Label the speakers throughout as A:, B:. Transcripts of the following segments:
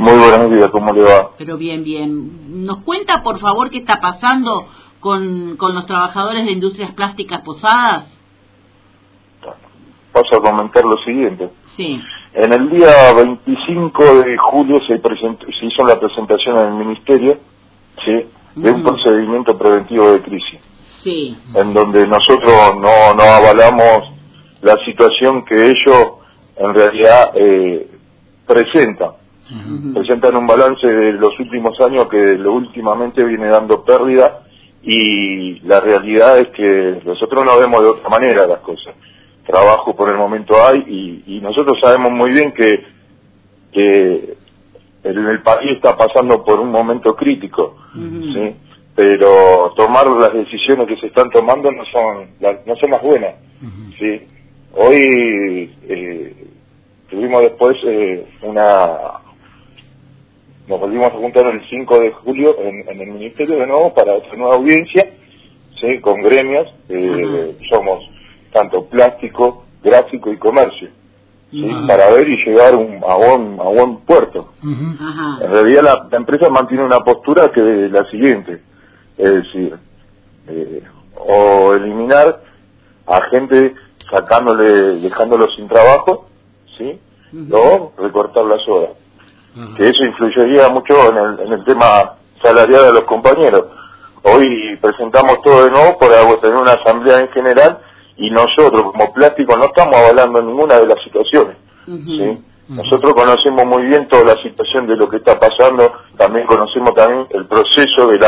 A: Muy buenos días, ¿cómo le va?
B: Pero bien, bien. ¿Nos cuenta, por favor, qué está pasando con los trabajadores de Industrias Plásticas Posadas?
A: Paso a comentar lo siguiente.
B: Sí.
A: En el día 25 de julio se hizo la presentación en el Ministerio, ¿sí?, de un procedimiento preventivo de crisis.
B: Sí.
A: En donde nosotros no avalamos la situación que ellos en realidad presentan. Presentan un balance de los últimos años que últimamente viene dando pérdida, y la realidad es que nosotros no vemos de otra manera las cosas. Trabajo por el momento hay, y nosotros sabemos muy bien que el país está pasando por un momento crítico, ¿sí? Pero tomar las decisiones que se están tomando no son las buenas, ¿sí? Hoy tuvimos después nos volvimos a juntar el 5 de julio en el Ministerio de nuevo para otra nueva audiencia, ¿sí?, con gremios, somos tanto plástico, gráfico y comercio, ¿sí?, para ver y llegar a buen puerto. En realidad la empresa mantiene una postura que es la siguiente, es decir, o eliminar a gente dejándolo sin trabajo, ¿sí?, o recortar las horas. Que eso influiría mucho en el tema salarial de los compañeros. Hoy presentamos todo de nuevo para tener una asamblea en general, y nosotros como plástico no estamos avalando ninguna de las situaciones, ¿sí? Nosotros conocemos muy bien toda la situación de lo que está pasando, también conocemos también el proceso de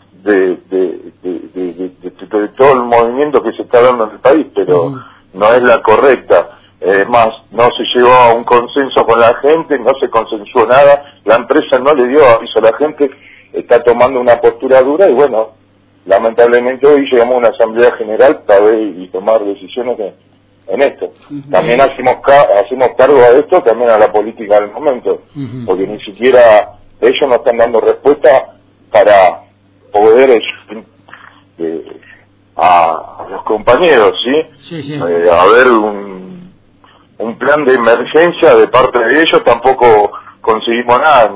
A: todo el movimiento que se está dando en el país, pero no es la correcta. Más, no se llegó a un consenso con la gente, no se consensuó nada, la empresa no le dio aviso a la gente, está tomando una postura dura, y bueno, lamentablemente hoy llegamos a una asamblea general para ver y tomar decisiones en esto. También hacemos cargo a esto, también a la política del momento, porque ni siquiera ellos nos están dando respuesta para poder a los compañeros, ¿sí? A ver un plan de emergencia de parte de ellos, tampoco conseguimos nada,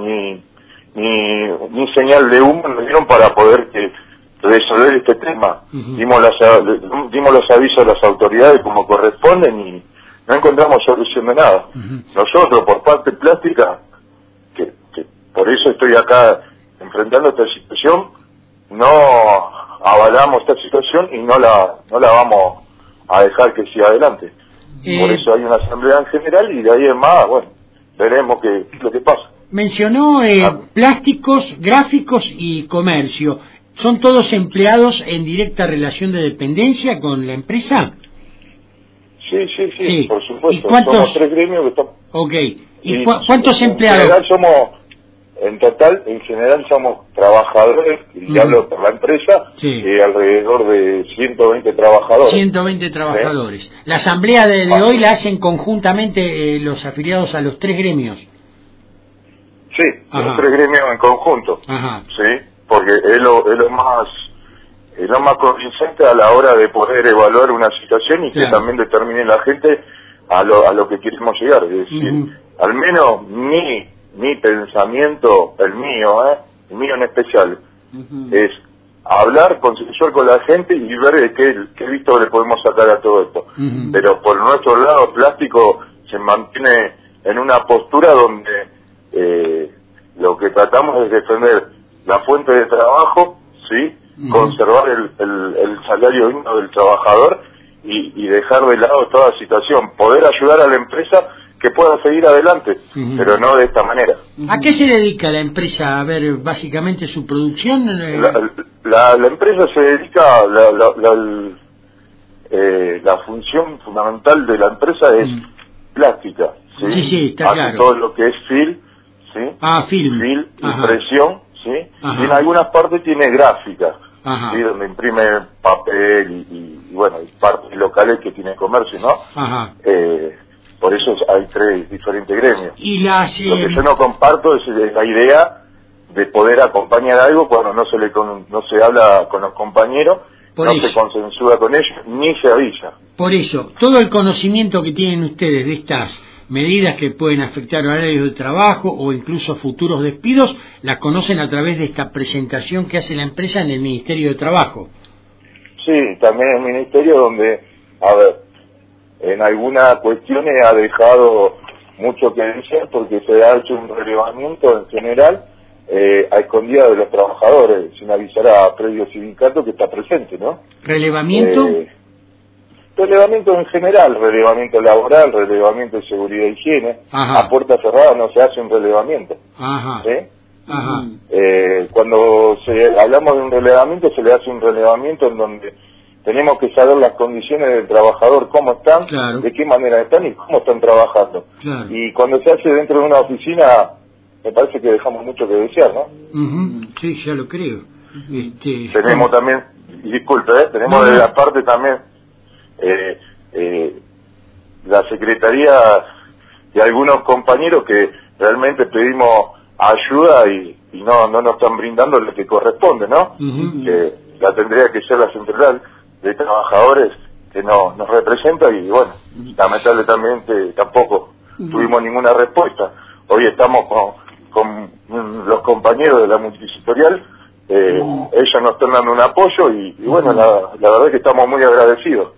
A: ni señal de humo nos dieron para poder resolver este tema. Dimos los avisos a las autoridades como corresponden y no encontramos solución de nada. Nosotros, por parte plástica, que por eso estoy acá enfrentando esta situación, no avalamos esta situación y no la vamos a dejar que siga adelante. Por eso hay una asamblea en general, y de ahí en más, bueno, veremos qué es lo que pasa.
C: Mencionó plásticos, gráficos y comercio. ¿Son todos empleados en directa relación de dependencia con la empresa?
A: Sí, por supuesto. Somos 3 gremios que estamos...
C: Ok. ¿Y cuántos empleados?
A: En general somos trabajadores, y hablo por la empresa, alrededor de 120 trabajadores.
C: 120 trabajadores. ¿Sí? La asamblea de hoy la hacen conjuntamente los afiliados a los 3 gremios.
A: Sí, los 3 gremios en conjunto. Sí, porque es lo más convincente a la hora de poder evaluar una situación y que también determine la gente a lo que queremos llegar. Es decir, al menos mi pensamiento, el mío en especial, es hablar, consensuar con la gente y ver qué visto le podemos sacar a todo esto. Pero por nuestro lado, plástico se mantiene en una postura donde lo que tratamos es defender la fuente de trabajo, ¿sí? Conservar el salario digno del trabajador y dejar de lado toda situación, poder ayudar a la empresa que pueda seguir adelante, pero no de esta manera.
C: ¿A qué se dedica la empresa? A ver, básicamente su producción.
A: La empresa se dedica, la función fundamental de la empresa es plástica, ¿sí?
C: Sí, está claro.
A: Todo lo que es film, ¿sí? Film, impresión, ¿sí? Y en algunas partes tiene gráfica, ¿sí? Donde imprime papel y bueno, hay partes locales que tiene comercio, ¿no? Por eso hay 3 diferentes gremios. Lo que yo no comparto es la idea de poder acompañar algo cuando no se habla con los compañeros, se consensúa con ellos, ni se avisa.
C: Por eso, todo el conocimiento que tienen ustedes de estas medidas que pueden afectar horarios de trabajo o incluso futuros despidos, las conocen a través de esta presentación que hace la empresa en el Ministerio de Trabajo.
A: Sí, también el Ministerio donde, a ver, en algunas cuestiones ha dejado mucho que decir porque se ha hecho un relevamiento en general a escondidas de los trabajadores, sin avisar a previo sindicato que está presente, ¿no?
C: ¿Relevamiento?
A: Relevamiento en general, relevamiento laboral, relevamiento de seguridad e higiene.
C: Ajá.
A: A puerta cerrada no se hace un relevamiento.
C: Ajá.
A: ¿Sí?
C: Ajá.
A: Cuando hablamos de un relevamiento, se le hace un relevamiento en donde tenemos que saber las condiciones del trabajador, cómo están,
C: Claro.
A: de qué manera están y cómo están trabajando.
C: Claro.
A: Y cuando se hace dentro de una oficina, me parece que dejamos mucho que desear, ¿no?
C: Ujú. Sí, ya lo creo.
A: Tenemos también, disculpe, tenemos de la parte también la secretaría de algunos compañeros que realmente pedimos ayuda y no nos están brindando lo que corresponde, ¿no?
C: Ujú.
A: Que la tendría que ser la central de trabajadores que nos representa y bueno, lamentablemente tampoco tuvimos ninguna respuesta. Hoy estamos con los compañeros de la multisectorial, ellos nos están dando un apoyo y bueno, la verdad es que estamos muy agradecidos.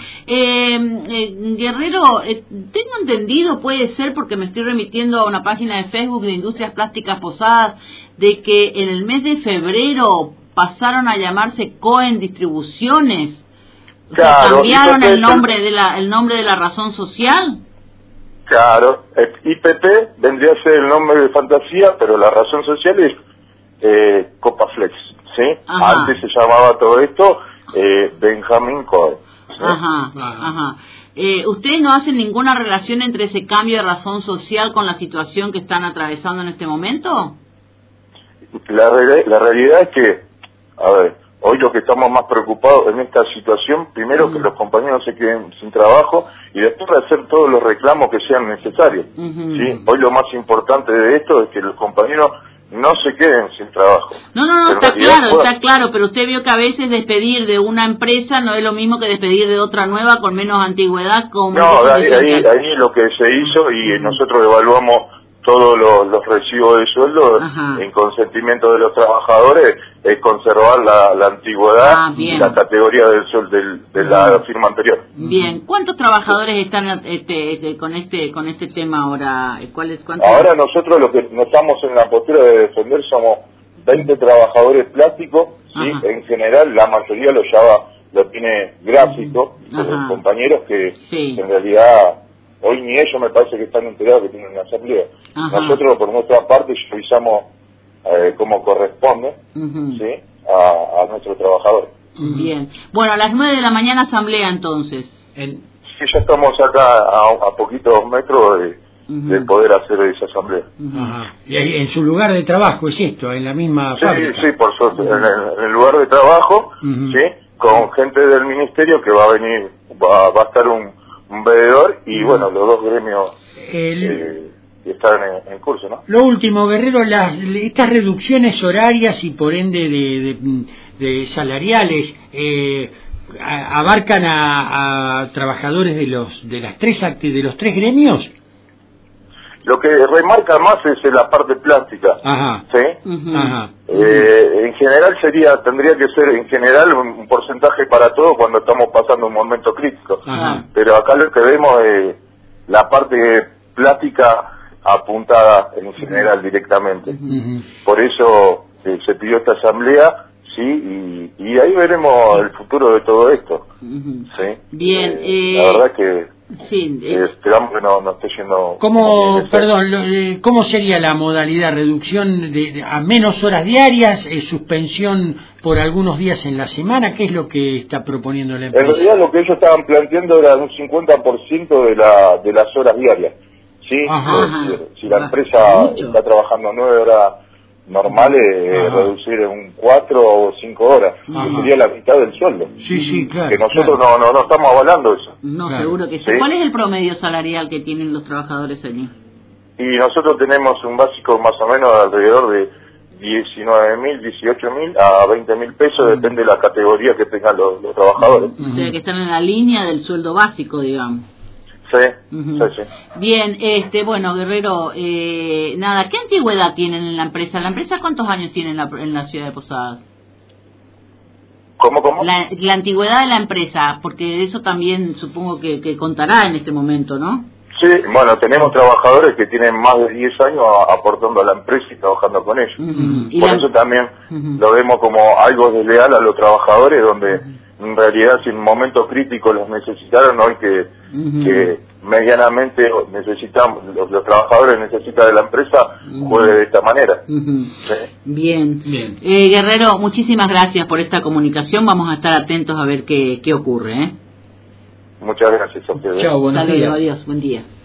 B: Guerrero, tengo entendido, puede ser porque me estoy remitiendo a una página de Facebook de Industrias Plásticas Posadas, de que en el mes de febrero pasaron a llamarse Cohen Distribuciones, o sea,
A: Claro,
B: cambiaron
A: IPP,
B: el nombre de la razón social.
A: Claro, IPP vendría a ser el nombre de fantasía, pero la razón social es Copaflex, ¿sí?
B: Ajá.
A: Antes se llamaba todo esto Benjamin Cohen, ¿sí?
B: Ajá. ¿Ustedes no hacen ninguna relación entre ese cambio de razón social con la situación que están atravesando en este momento?
A: La realidad es que, a ver, hoy lo que estamos más preocupados en esta situación, primero que los compañeros se queden sin trabajo y después de hacer todos los reclamos que sean necesarios, ¿sí? Hoy lo más importante de esto es que los compañeros no se queden sin trabajo.
B: No, está claro, pero usted vio que a veces despedir de una empresa no es lo mismo que despedir de otra nueva con menos antigüedad.
A: Ahí lo que se hizo y nosotros evaluamos todos los recibos de sueldo en consentimiento de los trabajadores, es conservar la antigüedad y la categoría del sueldo de la firma anterior.
B: Bien, ¿cuántos trabajadores están con este tema ahora?
A: Ahora nosotros lo que nos estamos en la postura de defender somos 20 trabajadores plásticos, ¿sí? En general la mayoría lo tiene gráfico, compañeros que en realidad hoy ni ellos me parece que están enterados que tienen una asamblea. Nosotros por nuestra parte revisamos como corresponde, ¿sí? a nuestros trabajadores.
B: Bien. Bueno, a las 9 de la mañana asamblea entonces.
A: Sí, ya estamos acá a poquitos metros de poder hacer esa asamblea.
C: Y en su lugar de trabajo es esto, en la misma fábrica.
A: Sí, por suerte, en el lugar de trabajo, ¿sí? Con gente del ministerio que va a venir, va a estar un veedor y bueno, los dos gremios están en curso, ¿no?
C: Lo último, Guerrero, estas reducciones horarias y por ende de salariales abarcan a trabajadores de los tres gremios.
A: Lo que remarca más es la parte plástica, ¿sí? En general tendría que ser en general un porcentaje para todos cuando estamos pasando un momento crítico. Pero acá lo que vemos es la parte plástica apuntada en general directamente. Por eso se pidió esta asamblea, sí, y ahí veremos el futuro de todo esto. ¿Sí?
B: Bien.
A: La verdad que esperamos que no esté yendo...
C: ¿Cómo sería la modalidad? ¿Reducción a menos horas diarias? ¿Suspensión por algunos días en la semana? ¿Qué es lo que está proponiendo la empresa?
A: En realidad lo que ellos estaban planteando era un 50% de las horas diarias. ¿Sí? Si la empresa está trabajando 9 horas normales, reducir en 4 o 5 horas, que sería la mitad del sueldo.
C: Sí, claro.
A: Que nosotros no estamos avalando eso.
B: No, seguro que sí. ¿Cuál es el promedio salarial que tienen los trabajadores allí?
A: Y nosotros tenemos un básico más o menos alrededor de 19.000, 18.000 a 20.000 pesos, depende de la categoría que tengan los trabajadores.
B: O sea, que están en la línea del sueldo básico, digamos.
A: Sí,
B: Ujú.
A: sí.
B: Bien, bueno, Guerrero, nada, ¿qué antigüedad tienen en la empresa? ¿La empresa cuántos años tiene en la ciudad de Posadas?
A: ¿Cómo?
B: La antigüedad de la empresa, porque eso también supongo que contará en este momento, ¿no?
A: Sí, bueno, tenemos trabajadores que tienen más de 10 años aportando a la empresa y trabajando con ellos.
B: Ujú. Y
A: Por
B: la-
A: eso también
B: Ujú.
A: lo vemos como algo desleal a los trabajadores, donde en realidad si en momentos críticos los necesitaron, hoy que medianamente necesitamos, los trabajadores necesitan de la empresa, juegue de esta manera.
B: Ujú.
A: Sí.
B: Bien.
C: Bien.
B: Guerrero, muchísimas gracias por esta comunicación. Vamos a estar atentos a ver qué ocurre.
A: Muchas gracias a ustedes.
C: Chao, buenos
B: Hasta luego,
C: días.
B: adiós, buen día.